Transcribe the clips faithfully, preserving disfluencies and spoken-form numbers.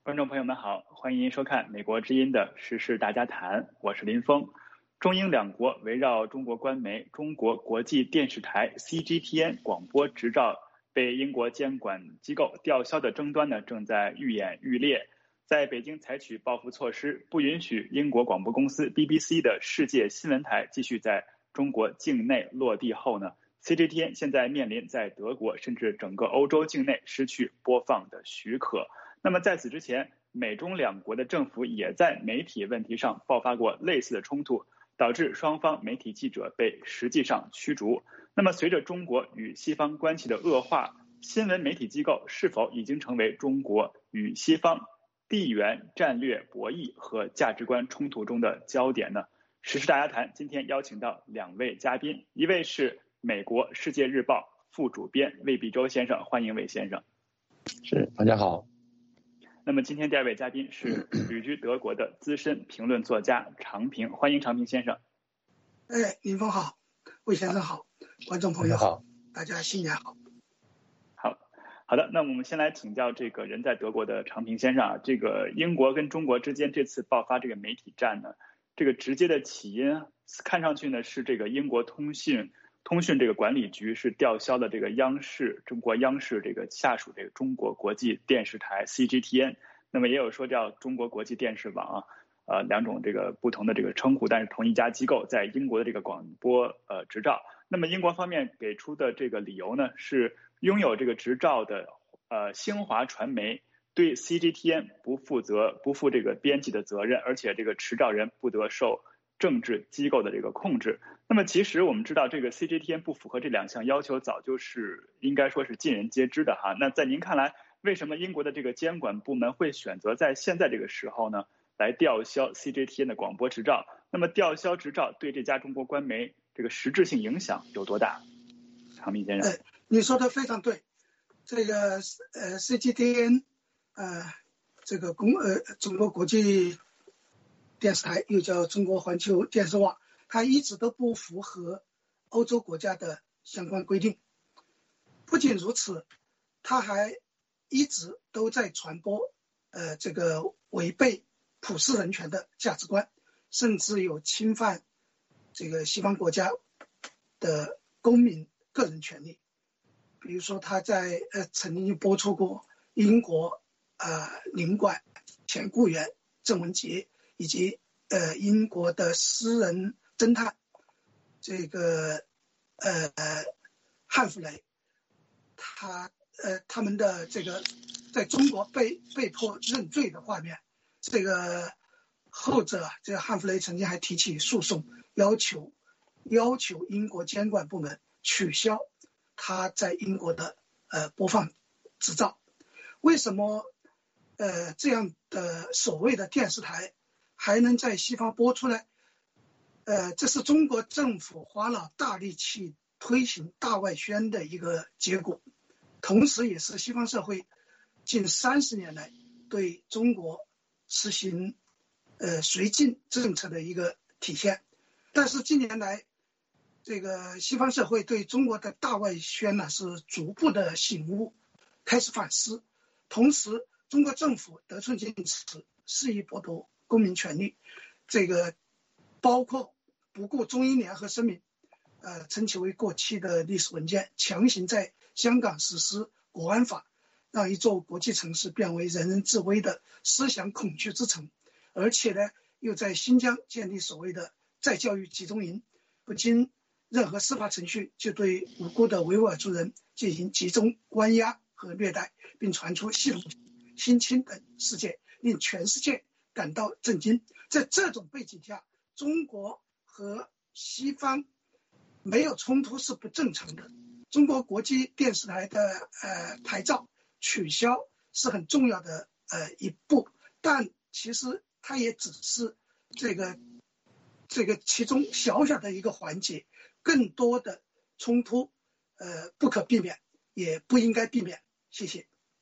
观众朋友们好，欢迎收看美国之音的时事大家谈，我是林峰。中英两国围绕中国官媒中国国际电视台 C G T N 广播执照被英国监管机构吊销的争端呢，正在愈演愈烈。在北京采取报复措施，不允许英国广播公司 B B C 的世界新闻台继续在中国境内落地后呢 ，C G T N 现在面临在德国甚至整个欧洲境内失去播放的许可。那么在此之前，美中两国的政府也在媒体问题上爆发过类似的冲突，导致双方媒体记者被实际上驱逐。那么随着中国与西方关系的恶化，新闻媒体机构是否已经成为中国与西方地缘战略博弈和价值观冲突中的焦点呢？时事大家谈今天邀请到两位嘉宾，一位是美国《世界日报》副主编魏必洲先生，欢迎魏先生。 是，大家好。 那么今天第二位嘉宾是旅居德国的资深评论作家常平，欢迎常平先生。 哎，林峰好，魏先生好，观众朋友好，大家新年好。 好，好的，那我们先来请教这个人在德国的常平先生啊，这个英国跟中国之间这次爆发这个媒体战呢，这个直接的起因看上去呢是这个英国通信通讯这个管理局是吊销了这个央视中国央视这个下属这个中国国际电视台 C G T N， 那么也有说叫中国国际电视网啊，呃两种这个不同的这个称呼，但是同一家机构在英国的这个广播呃执照。那么英国方面给出的这个理由呢，是拥有这个执照的呃新华传媒对 C G T N 不负责不负这个编辑的责任，而且这个持照人不得受政治机构的这个控制。那么其实我们知道这个 C G T N 不符合这两项要求早就是应该说是尽人皆知的哈。那在您看来，为什么英国的这个监管部门会选择在现在这个时候呢来吊销 C G T N 的广播执照？那么吊销执照对这家中国官媒这个实质性影响有多大？常平先生。 呃，你说的非常对。这个呃 C G T N 呃这个公呃中国国际电视台又叫中国环球电视网，它一直都不符合欧洲国家的相关规定。不仅如此，它还一直都在传播呃这个违背普世人权的价值观，甚至有侵犯这个西方国家的公民个人权利。比如说他在呃曾经播出过英国呃领馆前雇员郑文杰以及呃英国的私人侦探这个呃汉弗雷，他呃他们的这个在中国被被迫认罪的画面。这个后者这个汉弗雷曾经还提起诉讼，要求要求英国监管部门取消他在英国的呃播放执照。为什么呃这样的所谓的电视台还能在西方播出呢？呃，这是中国政府花了大力气推行大外宣的一个结果，同时也是西方社会近三十年来对中国实行呃绥靖政策的一个体现。但是近年来，这个西方社会对中国的大外宣呢是逐步的醒悟，开始反思。同时，中国政府得寸进尺，肆意剥夺公民权利，这个包括不顾中英联合声明，呃，称其为过期的历史文件，强行在香港实施国安法，让一座国际城市变为人人自危的思想恐惧之城。而且呢，又在新疆建立所谓的再教育集中营，不经任何司法程序就对无辜的维吾尔族人进行集中关押和虐待，并传出系统性侵等事件，令全世界感到震惊。在这种背景下，中国和西方没有冲突是不正常的。中国国际电视台的呃牌照取消是很重要的呃一步，但其实它也只是这个这个其中小小的一个环节，更多的冲突呃不可避免，也不应该避免。谢谢。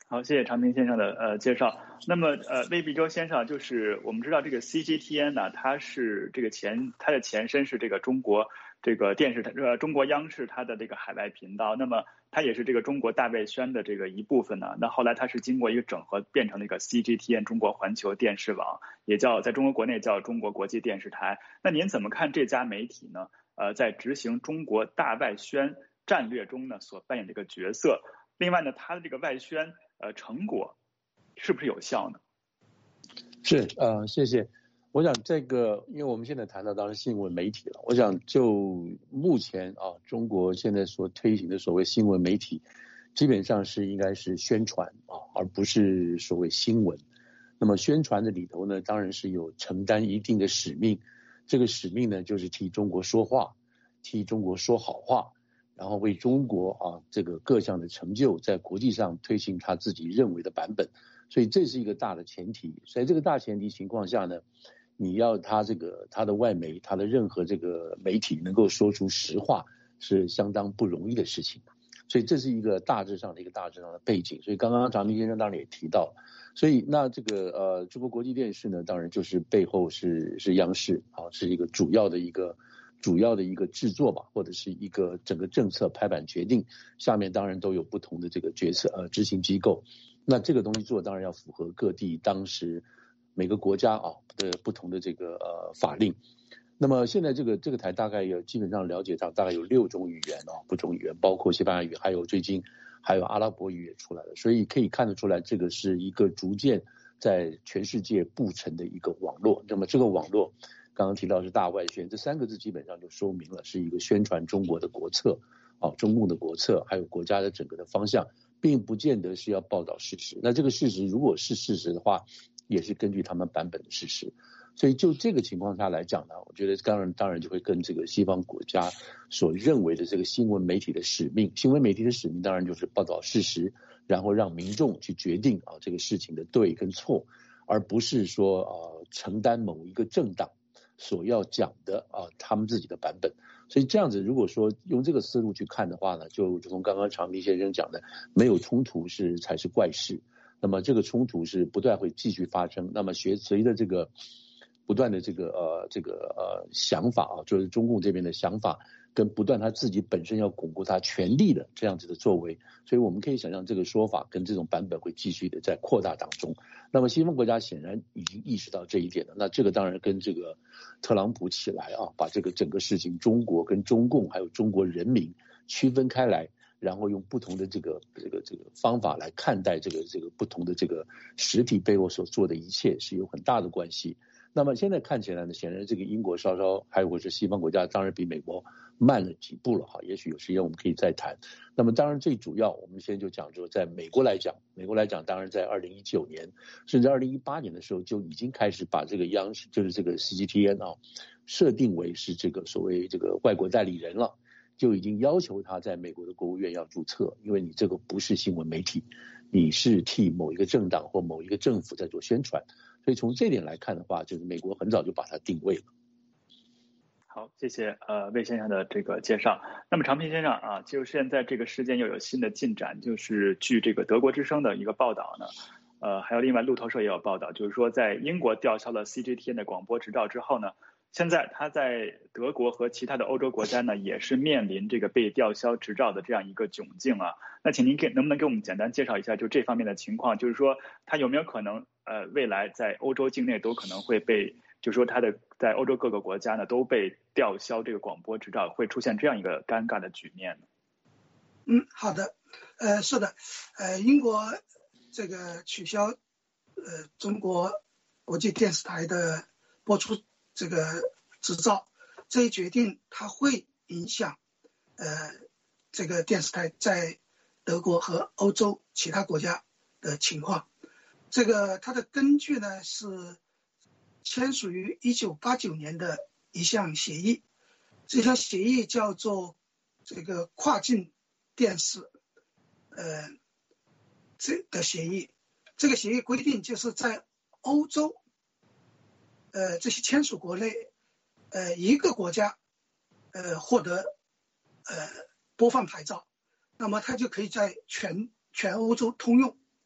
好，谢谢长平先生的呃介绍。那么呃，魏必洲先生，就是我们知道这个 C G T N 呢，它是这个前它的前身是这个中国这个电视台呃中国央视它的这个海外频道，那么它也是这个中国大外宣的这个一部分呢。那后来它是经过一个整合，变成了一个 C G T N 中国环球电视网，也叫在中国国内叫中国国际电视台。那您怎么看这家媒体呢？呃，在执行中国大外宣战略中呢所扮演的一个角色？另外呢，它的这个外宣呃成果是不是有效呢？ 是呃，谢谢。我想这个，因为我们现在谈到当然新闻媒体了，我想就目前啊，中国现在所推行的所谓新闻媒体，基本上是应该是宣传啊，而不是所谓新闻。那么宣传的里头呢，当然是有承担一定的使命，这个使命呢，就是替中国说话，替中国说好话。然后为中国啊这个各项的成就在国际上推行他自己认为的版本，所以这是一个大的前提。在这个大前提情况下呢，你要他这个他的外媒，他的任何这个媒体能够说出实话，是相当不容易的事情。所以这是一个大致上的一个大致上的背景。所以刚刚长平先生当然也提到，所以那这个呃中国国际电视呢，当然就是背后是是央视啊，是一个主要的一个。主要的一个制作吧，或者是一个整个政策拍板决定，下面当然都有不同的这个决策呃执行机构。那这个东西做当然要符合各地当时每个国家啊的不同的这个呃法令。那么现在这个这个台大概有基本上了解到大概有六种语言哦，不同语言包括西班牙语，还有最近还有阿拉伯语也出来了，所以可以看得出来，这个是一个逐渐在全世界布成的一个网络。那么这个网络。刚刚提到是大外宣，这三个字基本上就说明了是一个宣传中国的国策啊，中共的国策，还有国家的整个的方向，并不见得是要报道事实。那这个事实如果是事实的话，也是根据他们版本的事实。所以就这个情况下来讲呢，我觉得当然当然就会跟这个西方国家所认为的这个新闻媒体的使命，新闻媒体的使命当然就是报道事实，然后让民众去决定啊这个事情的对跟错，而不是说呃承担某一个政党所要讲的啊，他们自己的版本。所以这样子，如果说用这个思路去看的话呢，就如同刚刚长平先生讲的，没有冲突是才是怪事。那么这个冲突是不断会继续发生。那么随随着这个不断的这个呃这个呃想法啊，就是中共这边的想法，跟不断他自己本身要巩固他权力的这样子的作为，所以我们可以想象这个说法跟这种版本会继续的在扩大当中。那么西方国家显然已经意识到这一点了，那这个当然跟这个特朗普起来啊，把这个整个事情中国跟中共还有中国人民区分开来，然后用不同的这个这个这个方法来看待这个这个不同的这个实体背后所做的一切是有很大的关系。那么现在看起来呢，显然这个英国稍稍还有或者西方国家当然比美国慢了几步了哈，也许有时间我们可以再谈。那么当然最主要我们现在就讲说，在美国来讲，美国来讲当然在二零一九年甚至二零一八年的时候就已经开始把这个央视就是这个 C G T N 啊设定为是这个所谓这个外国代理人了，就已经要求他在美国的国务院要注册，因为你这个不是新闻媒体，你是替某一个政党或某一个政府在做宣传。所以从这点来看的话，就是美国很早就把它定位了。 好，谢谢呃魏先生的这个介绍。那么长平先生啊，就现在这个事件又有新的进展，就是据这个德国之声的一个报道呢，呃，还有另外路透社也有报道，就是说在英国吊销了 C G T N 的广播执照之后呢，现在他在德国和其他的欧洲国家呢，也是面临这个被吊销执照的这样一个窘境啊。那请您给能不能给我们简单介绍一下就这方面的情况，就是说他有没有可能呃未来在欧洲境内都可能会被，就是说他的在欧洲各个国家呢都被吊销这个广播执照，会出现这样一个尴尬的局面呢？ 嗯，好的，呃，是的，呃，英国这个取消呃中国国际电视台的播出这个执照，这一决定它会影响呃这个电视台在德国和欧洲其他国家的情况。这个它的根据呢是签署于一九八九年的一项协议，这项协议叫做这个跨境电视呃这个协议。这个协议规定就是在欧洲呃这些签署国内呃一个国家呃获得呃播放牌照，那么它就可以在全全欧洲通用。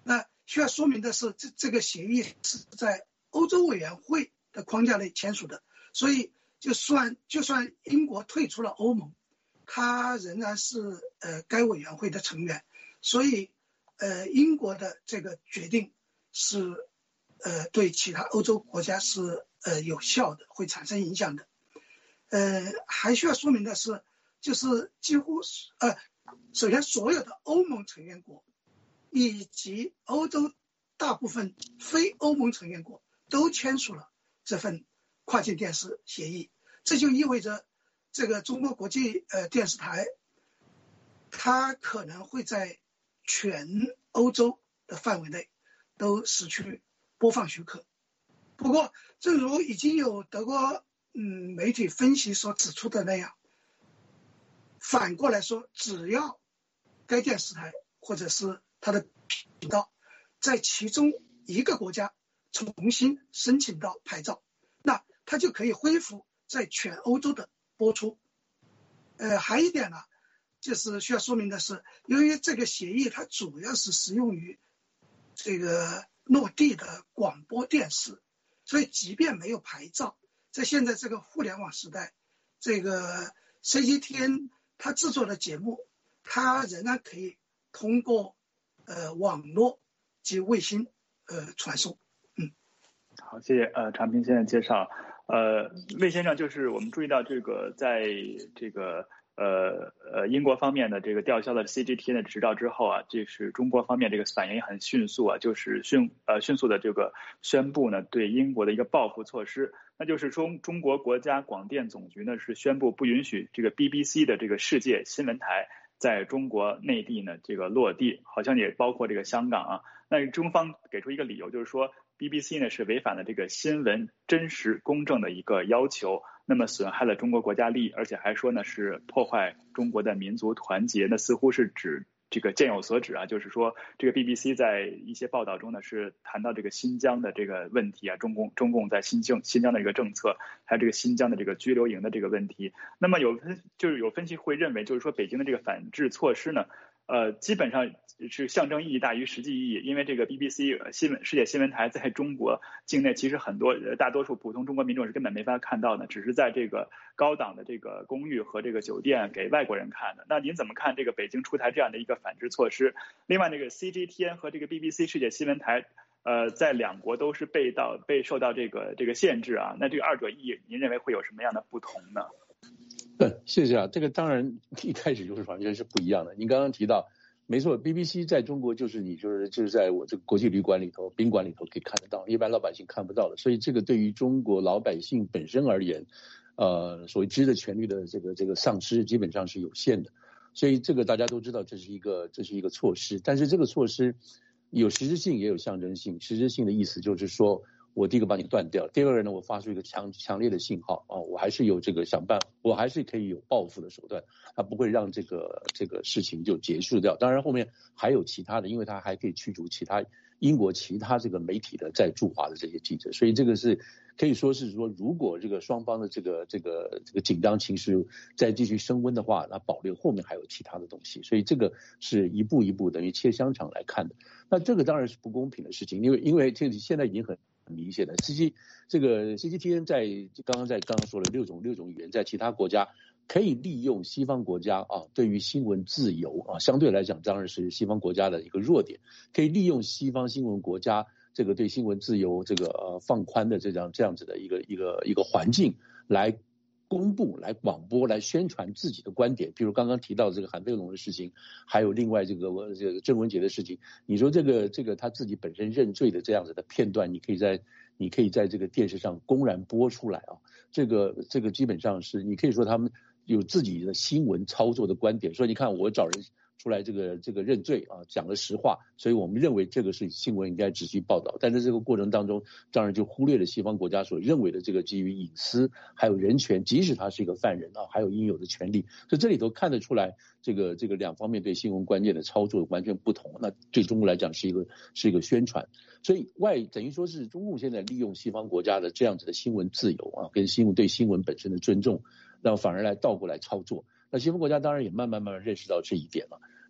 那需要说明的是，这这个协议是在欧洲委员会的框架内签署的，所以就算就算英国退出了欧盟，它仍然是呃该委员会的成员，所以呃英国的这个决定是呃对其他欧洲国家是呃有效的，会产生影响的。呃，还需要说明的是，就是几乎呃，首先所有的欧盟成员国以及欧洲大部分非欧盟成员国都签署了这份跨境电视协议，这就意味着这个中国国际呃电视台，它可能会在全欧洲的范围内都失去播放许可。不过，正如已经有德国嗯媒体分析所指出的那样，反过来说，只要该电视台或者是它的频道在其中一个国家重新申请到牌照，那它就可以恢复在全欧洲的播出。呃，还一点呢，就是需要说明的是，由于这个协议它主要是适用于这个落地的广播电视，所以即便没有牌照，在现在这个互联网时代，这个 C G T N 它制作的节目，它仍然可以通过呃网络及卫星呃传送。嗯， 好，谢谢呃常平先生介绍。呃，魏先生，就是我们注意到这个在这个呃呃英国方面的这个吊销了 C G T N 的执照之后啊，这是中国方面这个反应也很迅速啊，就是迅呃迅速的这个宣布呢对英国的一个报复措施，那就是说中国国家广电总局呢是宣布不允许这个 B B C 的这个世界新闻台在中国内地呢这个落地，好像也包括这个香港啊。那中方给出一个理由，就是说 B B C 呢是违反了这个新闻真实公正的一个要求，那么损害了中国国家利益，而且还说呢是破坏中国的民族团结，那似乎是指这个箭有所指啊，就是说这个 B B C 在一些报道中呢是谈到这个新疆的这个问题啊，中共中共在新疆新疆的一个政策，还有这个新疆的这个拘留营的这个问题。那么有分就是有分析会认为，就是说北京的这个反制措施呢，呃，基本上是象征意义大于实际意义，因为这个 B B C 新闻世界新闻台在中国境内，其实很多大多数普通中国民众是根本没法看到的，只是在这个高档的这个公寓和这个酒店给外国人看的。那您怎么看这个北京出台这样的一个反制措施？另外，这个 C G T N 和这个 B B C 世界新闻台，呃，在两国都是被到被受到这个这个限制啊，那这个二者意义，您认为会有什么样的不同呢？ 对，谢谢啊。这个当然一开始就是完全是不一样的。您刚刚提到，没错 ，B B C 在中国就是你就是就是在我这个国际旅馆里头、宾馆里头可以看得到，一般老百姓看不到的。所以这个对于中国老百姓本身而言，呃，所谓知的权利的这个这个丧失基本上是有限的。所以这个大家都知道，这是一个这是一个措施，但是这个措施有实质性也有象征性。实质性的意思就是说，我第一个把你断掉，第二个呢，我发出一个强强烈的信号啊，我还是有这个想办法，我还是可以有报复的手段，它不会让这个这个事情就结束掉。当然后面还有其他的，因为它还可以驱逐其他英国其他这个媒体的在驻华的这些记者，所以这个是可以说是说，如果这个双方的这个这个这个紧张情势再继续升温的话，那保留后面还有其他的东西，所以这个是一步一步等于切香肠来看的。那这个当然是不公平的事情，因为因为这现在已经很很明显的 ，C G 这个 C G T N 在刚刚在刚刚说了六种六种语言，在其他国家可以利用西方国家啊对于新闻自由啊相对来讲当然是西方国家的一个弱点，可以利用西方新闻国家这个对新闻自由这个呃放宽的这样这样子的一个一个一个环境来公布、来广播、来宣传自己的观点，比如刚刚提到这个韩飞龙的事情，还有另外这个这个郑文杰的事情。你说这个这个他自己本身认罪的这样子的片段，你可以在你可以在这个电视上公然播出来啊，这个这个基本上是你可以说他们有自己的新闻操作的观点，说你看我找人出来这个这个认罪啊，讲了实话，所以我们认为这个是新闻应该直接报道。但在这个过程当中，当然就忽略了西方国家所认为的这个基于隐私还有人权，即使他是一个犯人啊，还有应有的权利。所以这里头看得出来，这个这个两方面对新闻观念的操作完全不同。那对中国来讲是一个是一个宣传，所以外等于说是中共现在利用西方国家的这样子的新闻自由啊，跟新闻对新闻本身的尊重，然后反而来倒过来操作。那西方国家当然也慢慢慢慢认识到这一点了。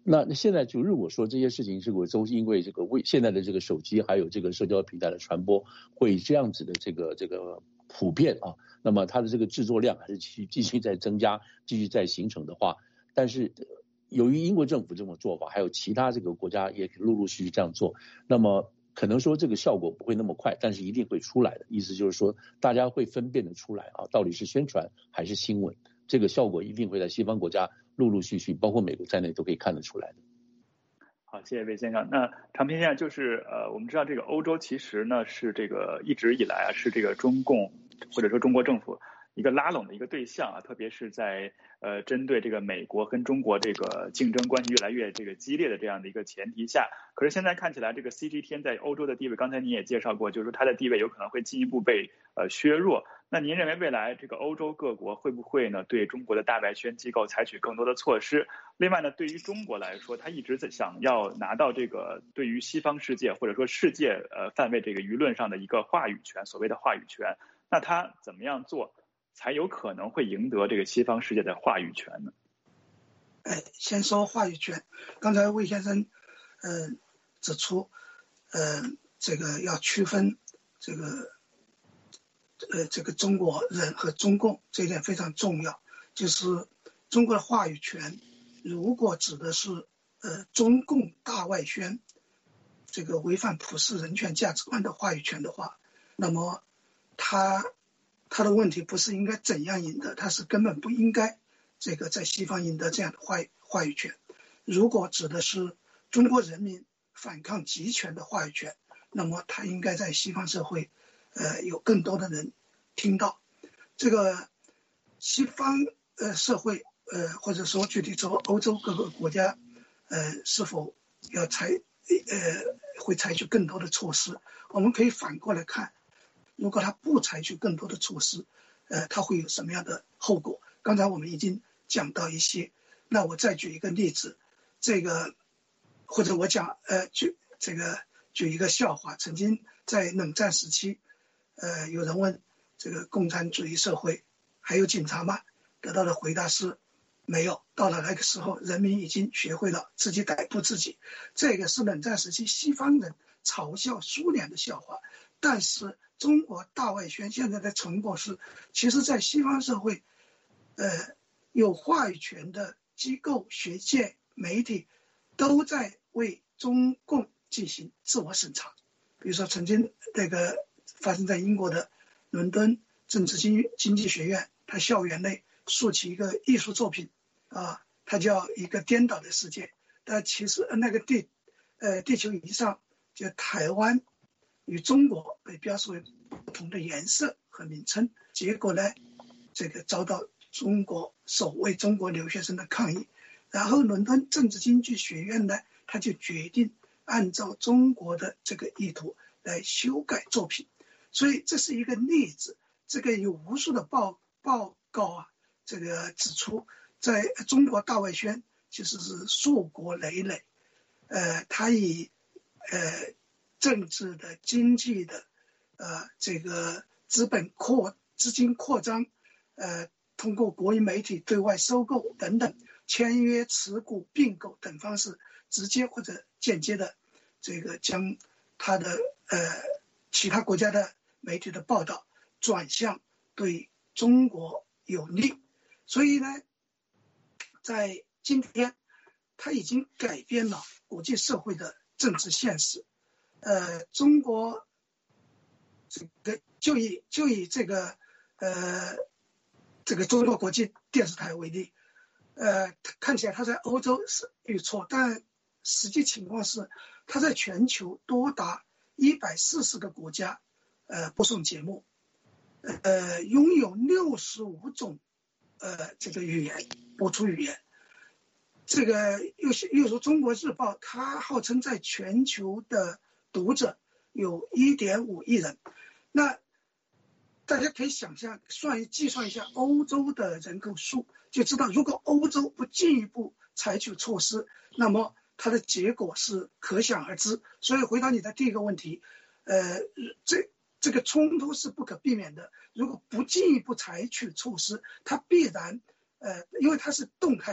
那现在就如果说这些事情是我都因为这个为现在的这个手机还有这个社交平台的传播会这样子的这个这个普遍啊，那么它的这个制作量还是继续继续在增加，继续在形成的话，但是由于英国政府这种做法，还有其他这个国家也陆陆续续这样做，那么可能说这个效果不会那么快，但是一定会出来的。意思就是说，大家会分辨得出来啊，到底是宣传还是新闻，这个效果一定会在西方国家陆陆续续，包括美国在内都可以看得出来的。 好，谢谢魏先生。那长平先生就是呃，我们知道这个欧洲其实呢是这个一直以来啊是这个中共或者说中国政府一个拉拢的一个对象啊，特别是在呃针对这个美国跟中国这个竞争关系越来越这个激烈的这样的一个前提下，可是现在看起来这个 C G T N 在欧洲的地位，刚才您也介绍过，就是说它的地位有可能会进一步被呃削弱。那您认为未来这个欧洲各国会不会呢对中国的大外宣机构采取更多的措施？另外呢，对于中国来说，他一直在想要拿到这个对于西方世界或者说世界呃范围这个舆论上的一个话语权，所谓的话语权，那他怎么样做才有可能会赢得这个西方世界的话语权呢？ 哎，先说话语权，刚才魏先生呃指出，呃这个要区分这个呃这个中国人和中共，这一点非常重要。就是中国的话语权，如果指的是呃中共大外宣这个违反普世人权价值观的话语权的话，那么他他的问题不是应该怎样赢得，他是根本不应该这个在西方赢得这样的话话语权。如果指的是中国人民反抗集权的话语权，那么他应该在西方社会呃有更多的人听到。这个西方呃社会呃或者说具体说欧洲各个国家呃是否要采呃会采取更多的措施，我们可以反过来看，如果他不采取更多的措施，呃他会有什么样的后果？刚才我们已经讲到一些，那我再举一个例子，这个或者我讲呃举这个举一个笑话，曾经在冷战时期，呃有人问这个共产主义社会还有警察吗？得到的回答是没有，到了那个时候人民已经学会了自己逮捕自己。这个是冷战时期西方人嘲笑苏联的笑话，但是中国大外宣现在的成果是，其实在西方社会呃有话语权的机构、学界、媒体都在为中共进行自我审查。比如说曾经那个发生在英国的伦敦政治经经济学院，它校园内竖起一个艺术作品啊，它叫一个颠倒的世界，但其实那个地呃地球仪上就台湾与中国被标示为不同的颜色和名称，结果呢这个遭到中国首位中国留学生的抗议，然后伦敦政治经济学院呢他就决定按照中国的这个意图来修改作品。所以这是一个例子，这个有无数的报报告啊，这个指出在中国大外宣其实是硕果累累，呃，它以呃政治的、经济的，呃，这个资本扩资金扩张，呃，通过国营媒体对外收购等等，签约、持股、并购等方式，直接或者间接的，这个将它的呃其他国家的媒体的报道转向对中国有利。所以呢，在今天，它已经改变了国际社会的政治现实。呃，中国这个就以就以这个呃这个中国国际电视台为例，呃，看起来它在欧洲是遇挫，但实际情况是，它在全球多达一百四十个国家呃播送节目，呃，拥有六十五种呃这个语言播出语言。这个又是又说中国日报，它号称在全球的读者有 一点五亿人，那大家可以想象算计算一下欧洲的人口数，就知道如果欧洲不进一步采取措施，那么它的结果是可想而知。所以回答你的第一个问题，呃，这这个冲突是不可避免的。如果不进一步采取措施，它必然呃，因为它是动态的，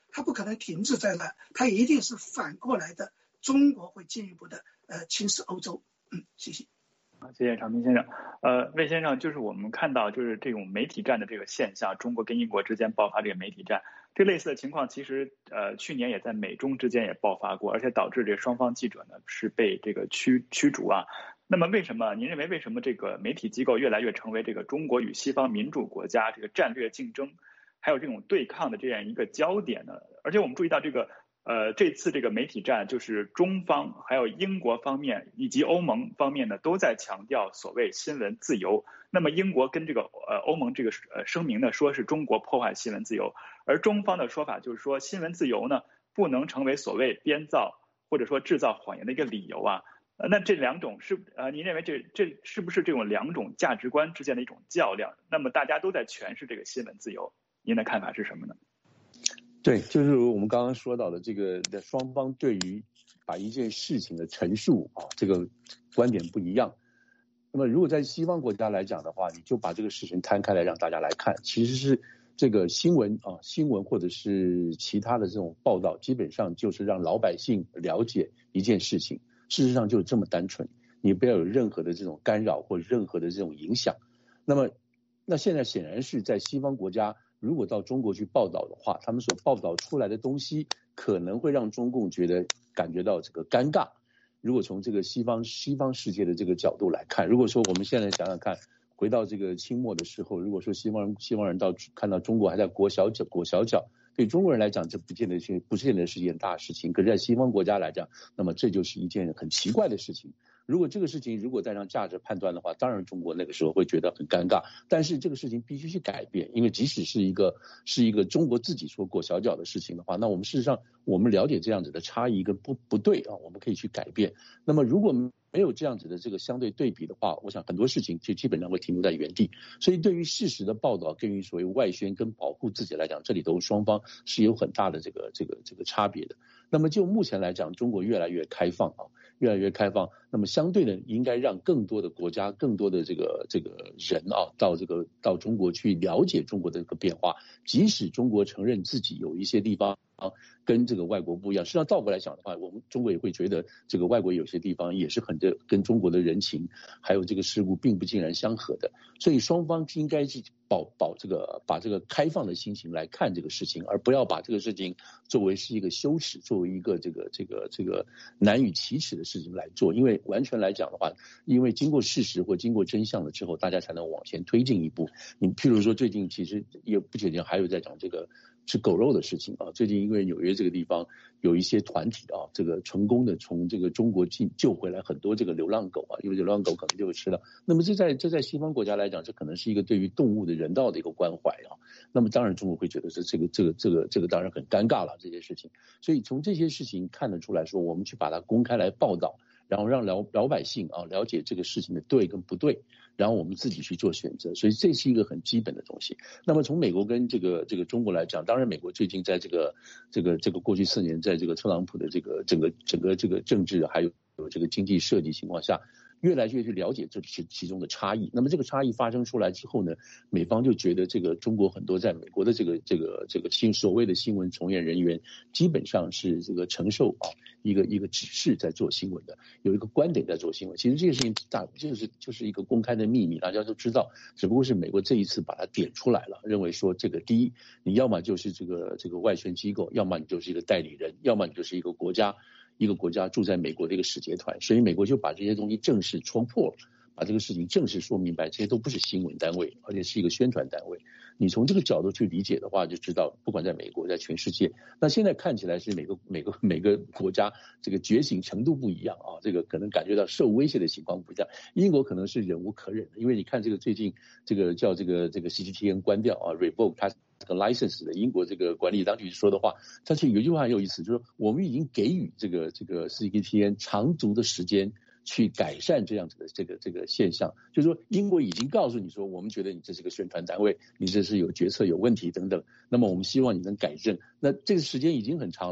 它不可能停滞在那，它一定是反过来的，中国会进一步的呃侵蚀欧洲。嗯，谢谢。 谢谢长平先生。呃，魏先生，就是我们看到就是这种媒体战的这个现象，中国跟英国之间爆发这个媒体战，这类似的情况其实呃去年也在美中之间也爆发过，而且导致这双方记者呢是被这个驱驱逐啊。那么为什么您认为为什么这个媒体机构越来越成为这个中国与西方民主国家这个战略竞争还有这种对抗的这样一个焦点呢？而且我们注意到这个呃，这次这个媒体战，就是中方还有英国方面以及欧盟方面呢，都在强调所谓新闻自由。那么英国跟这个呃欧盟这个呃声明呢，说是中国破坏新闻自由，而中方的说法就是说新闻自由呢不能成为所谓编造或者说制造谎言的一个理由啊。呃，那这两种是呃，您认为这这是不是这种两种价值观之间的一种较量？那么大家都在诠释这个新闻自由，您的看法是什么呢？ 对，就是我们刚刚说到的这个的双方对于把一件事情的陈述啊，这个观点不一样。那么如果在西方国家来讲的话，你就把这个事情摊开来让大家来看，其实是这个新闻啊，新闻或者是其他的这种报道，基本上就是让老百姓了解一件事情，事实上就是这么单纯，你不要有任何的这种干扰或任何的这种影响。那么那现在显然是在西方国家，如果到中国去报道的话，他们所报道出来的东西可能会让中共觉得感觉到这个尴尬。如果从这个西方西方世界的这个角度来看，如果说我们现在想想看，回到这个清末的时候，如果说西方人西方人到看到中国还在裹小脚裹小脚，对中国人来讲这不见得是不见得是一件大事情，可是在西方国家来讲，那么这就是一件很奇怪的事情。如果这个事情如果带上价值判断的话，当然中国那个时候会觉得很尴尬，但是这个事情必须去改变，因为即使是一个是一个中国自己说裹小脚的事情的话，那我们事实上我们了解这样子的差异跟不不对啊，我们可以去改变。那么如果没有这样子的这个相对对比的话，我想很多事情就基本上会停留在原地。所以对于事实的报道跟于所谓外宣跟保护自己来讲，这里头双方是有很大的这个这个这个差别的。那么就目前来讲，中国越来越开放啊，越来越开放，那么相对的应该让更多的国家更多的这个这个人啊到这个到中国去了解中国的这个变化，即使中国承认自己有一些地方啊，跟这个外国不一样。实际上倒过来讲的话，我们中国也会觉得这个外国有些地方也是很的跟中国的人情还有这个事物并不尽然相合的，所以双方应该是保保这个把这个开放的心情来看这个事情，而不要把这个事情作为是一个羞耻，作为一个这个这个这个难以启齿的事情来做。因为完全来讲的话，因为经过事实或经过真相了之后，大家才能往前推进一步。你譬如说最近其实也不久前还有在讲这个吃狗肉的事情啊，最近因为纽约这个地方有一些团体啊，这个成功的从这个中国进救回来很多这个流浪狗啊，因为流浪狗可能就会吃了。那么这在这在西方国家来讲，这可能是一个对于动物的人道的一个关怀啊。那么当然中国会觉得是这个这个这个这个当然很尴尬了这些事情。所以从这些事情看得出来说，我们去把它公开来报道，然后让老老百姓啊了解这个事情的对跟不对，然后我们自己去做选择。所以这是一个很基本的东西。那么从美国跟这个这个中国来讲，当然美国最近在这个这个这个过去四年在这个特朗普的这个整个整个这个政治还有有这个经济设计情况下，越来越去了解这其其中的差异。那么这个差异发生出来之后呢，美方就觉得这个中国很多在美国的这个这个这个新所谓的新闻从业人员，基本上是这个承受啊一个一个指示在做新闻的，有一个观点在做新闻。其实这个事情大就是就是一个公开的秘密，大家都知道，只不过是美国这一次把它点出来了，认为说这个第一，你要么就是这个这个外宣机构，要么你就是一个代理人，要么你就是一个国家。一个国家住在美国的一个使节团，所以美国就把这些东西正式戳破了，把这个事情正式说明白，这些都不是新闻单位，而且是一个宣传单位。你从这个角度去理解的话，就知道不管在美国在全世界，那现在看起来是每个每个每个国家这个觉醒程度不一样啊，这个可能感觉到受威胁的情况不一样。英国可能是忍无可忍的，因为你看这个最近这个叫这个这个 C G T N 关掉啊 revoke 它这个 license 的英国这个管理当局说的话，但是有一句话很有意思，就是说我们已经给予这个这个 C G T N 长足的时间去改善这样子的这个这个现象，就是说英国已经告诉你说，我们觉得你这是个宣传单位，你这是有决策有问题等等，那么我们希望你能改正。那这个时间已经很长了。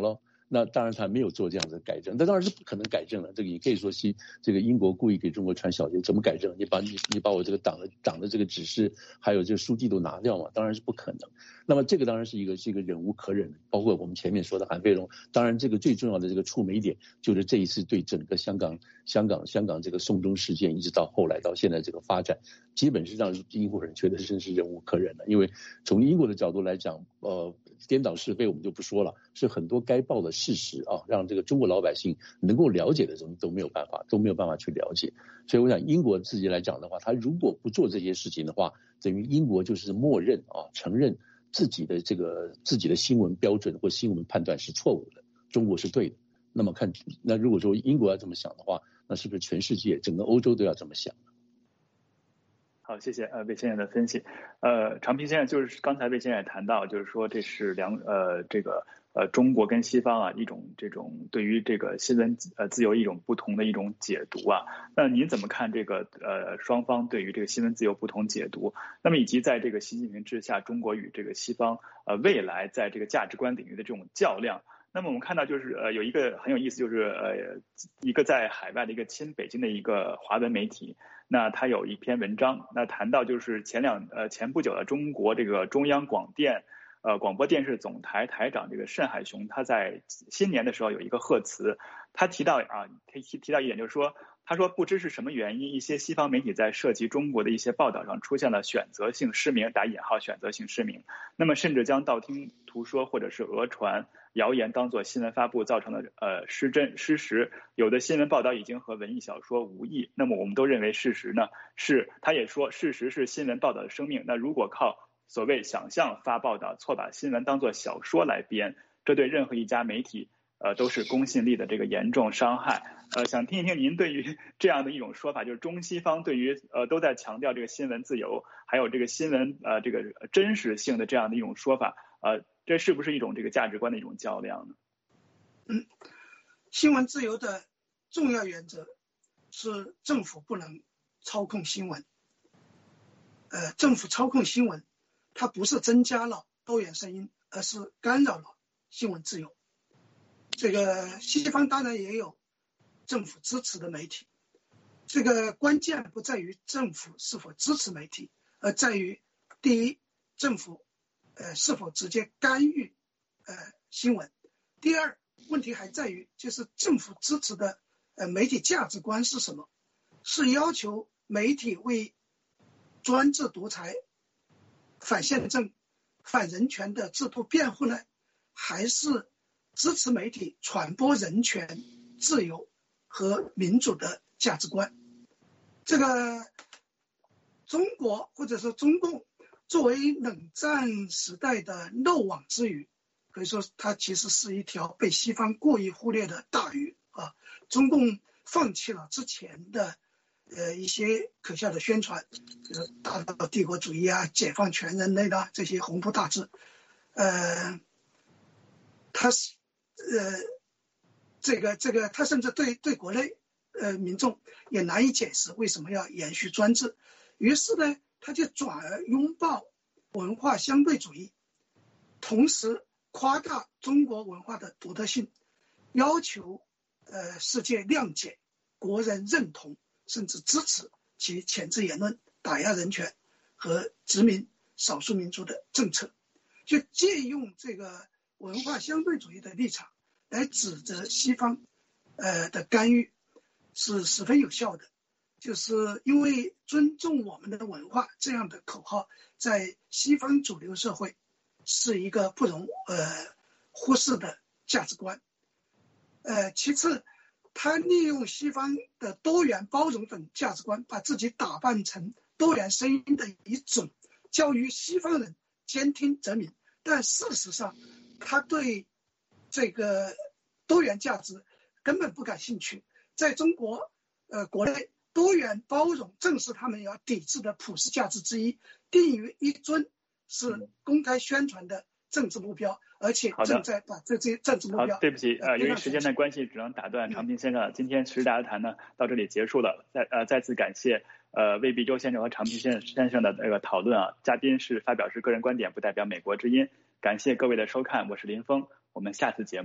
那当然他没有做这样的改正，那当然是不可能改正了。这个也可以说西这个英国故意给中国穿小鞋，怎么改正？你把你你把我这个党的党的这个指示还有这个书记都拿掉嘛？当然是不可能。那么这个当然是一个是一个忍无可忍的，包括我们前面说的韩飞龙。当然这个最重要的这个触媒点就是这一次对整个香港香港香港这个送中事件，一直到后来到现在这个发展，基本是让英国人觉得真是忍无可忍的。因为从英国的角度来讲，呃，颠倒是非我们就不说了，是很多该报的事实啊，让这个中国老百姓能够了解的东西都没有办法都没有办法去了解。所以我想英国自己来讲的话，他如果不做这些事情的话，等于英国就是默认啊，承认自己的这个自己的新闻标准或新闻判断是错误的，中国是对的。那么看，那如果说英国要这么想的话，那是不是全世界整个欧洲都要这么想？ 好，谢谢呃魏先生的分析。呃，长平先生就是刚才魏先生也谈到，就是说这是两呃这个呃中国跟西方啊一种这种对于这个新闻呃自由一种不同的一种解读啊。那您怎么看这个呃双方对于这个新闻自由不同解读？那么以及在这个习近平之下，中国与这个西方呃未来在这个价值观领域的这种较量。那么我们看到就是呃有一个很有意思，就是呃一个在海外的一个亲北京的一个华文媒体，那他有一篇文章，那谈到就是前两呃前不久的中国这个中央广电呃广播电视总台台长这个慎海雄，他在新年的时候有一个贺词，他提到啊提提到一点就是说，他说不知是什么原因，一些西方媒体在涉及中国的一些报道上出现了选择性失明，打引号选择性失明，那么甚至将道听途说或者是讹传谣言当作新闻发布，造成了呃失真失实，有的新闻报道已经和文艺小说无异。那么我们都认为事实呢是，他也说事实是新闻报道的生命。那如果靠所谓想象发报道，错把新闻当作小说来编，这对任何一家媒体呃都是公信力的这个严重伤害。呃，想听一听您对于这样的一种说法，就是中西方对于呃都在强调这个新闻自由，还有这个新闻呃这个真实性的这样的一种说法，呃。这是不是一种这个价值观的一种较量呢？ 嗯，新闻自由的重要原则是政府不能操控新闻。呃，政府操控新闻，它不是增加了多元声音，而是干扰了新闻自由。这个西方当然也有政府支持的媒体，这个关键不在于政府是否支持媒体，而在于第一，政府呃，是否直接干预呃新闻？第二，问题还在于就是政府支持的呃媒体价值观是什么？是要求媒体为专制独裁、反宪政、反人权的制度辩护呢，还是支持媒体传播人权、自由和民主的价值观？这个中国或者说中共作为冷战时代的漏网之鱼，可以说它其实是一条被西方故意忽略的大鱼啊。中共放弃了之前的呃一些可笑的宣传，呃大到帝国主义啊、解放全人类的这些宏图大志，呃，他是呃这个这个他甚至对对国内呃民众也难以解释为什么要延续专制，于是呢。他就转而拥抱文化相对主义，同时夸大中国文化的独特性，要求呃世界谅解、国人认同，甚至支持其前置言论、打压人权和殖民少数民族的政策，就借用这个文化相对主义的立场来指责西方呃的干预，是十分有效的。就是因为尊重我们的文化这样的口号在西方主流社会是一个不容呃忽视的价值观。呃，其次他利用西方的多元包容等价值观，把自己打扮成多元声音的一种，教育西方人兼听则明，但事实上他对这个多元价值根本不感兴趣。在中国呃国内多元包容正是他们要抵制的普世价值之一，定于一尊是公开宣传的政治目标，而且正在把这些政治目标。 好，对不起，呃，由于时间的关系，只能打断长平先生了。今天时事大家谈呢到这里结束了，再呃再次感谢呃魏必洲先生和长平先生先生的那个讨论啊，嘉宾是发表是个人观点，不代表美国之音。感谢各位的收看，我是林峰，我们下次节目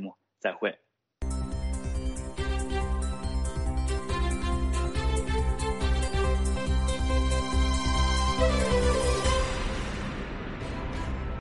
再会。